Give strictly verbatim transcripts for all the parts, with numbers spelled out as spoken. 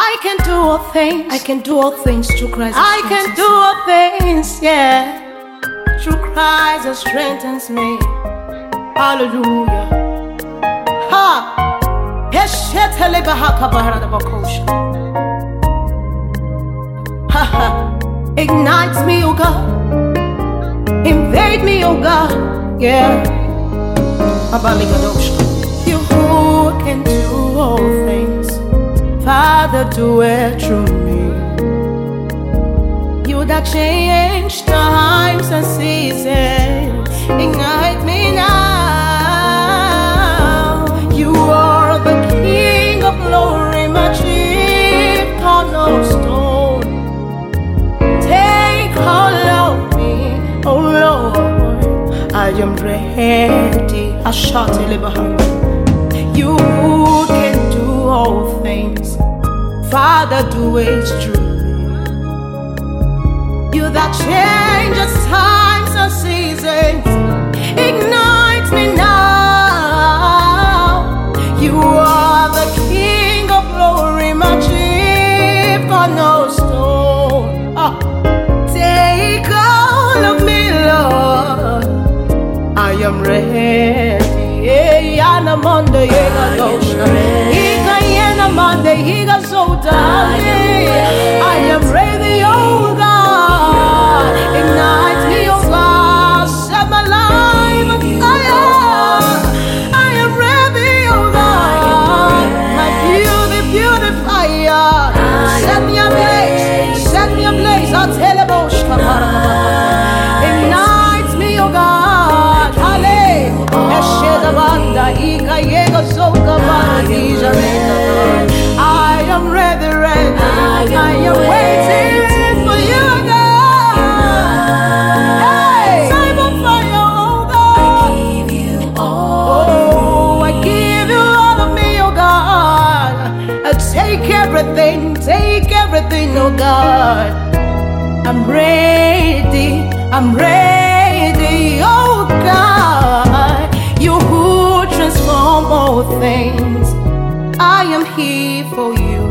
I can do all things. I can do all things through Christ. that I can strengthens do all things, yeah, through Christ that strengthens me. Hallelujah. Ha. Eshetele bahaka baharada bakosha. Ha ha. Ignites me, oh God. Invade me, oh God. Yeah. Abaligadosha. You who can do all things, Father, do it through me. You that change times and seasons, ignite me now. You are the King of glory, my chief cornerstone. Take hold of me, oh Lord, I am ready. I shout behind. You can do all things, Father, do it through me. You that changes times and seasons, ignite me now. You are the King of glory, my chief cornerstone. Ah. Take all of me, Lord, I am ready. Yana Monday, Yana Dosha. Ika Yana Monday, Higa Soda. I am ready, oh God. Ignite me, oh God. Set my life on fire. I am ready, oh God. My beauty, beauty fire. Set me ablaze, set me ablaze. I'll tell you about ignite me, oh God. Hallelujah. I am ready, ready. I am waiting for you, God. Hey, time of fire, oh God. I give you all. Oh, I give you all of me, oh God. I take everything, take everything, oh God. I'm ready, I'm ready, oh God. You who transform all things, I am here for you.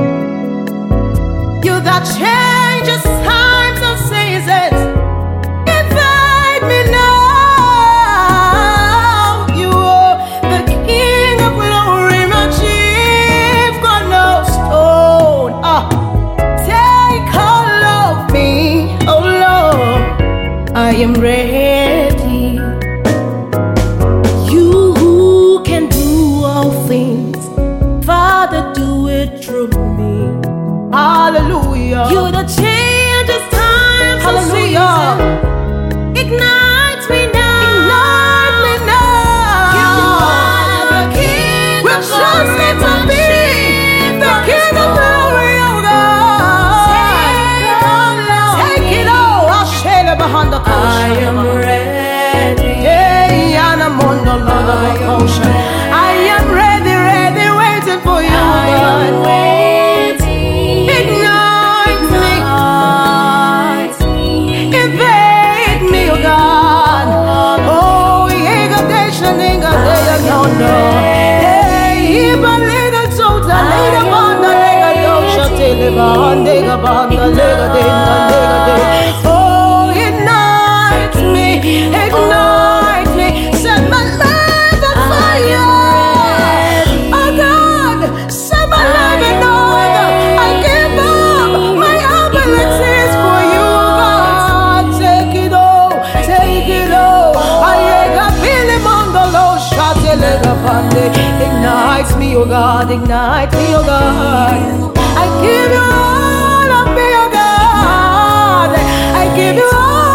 You that changes times and seasons, invite me now. You are the King of glory, my chief cornerstone. Ah, take hold of me, oh Lord, I am ready. Father, do it through me. Hallelujah. You the changes times. Hallelujah. Ignite me now. Ignite me now. You are the King. We're trusting to be the King of glory, oh God. Take it all. I'll share it behind the coast. I am ready. Yeah, and I'm on the Lord of the ocean. I am ready, ready, waiting for you. I am waiting. Ignite me. Ignite me. Invade me, oh God. Oh, Yega Desha Ninga Dea no no. Hey, Iba Lega Tota, Lega Banda, Lega Dosha, Teleba, Lega Banda, Lega Denda, Lega De. Oh, ignite me, ignite me, set my life on fire. Oh God, set my life in order. I give up my abilities for you, God. Take it all, take it all. I got feeling on the low shot. Ignite me, oh God, ignite me, oh God. I give you all of me, oh God. I give you all.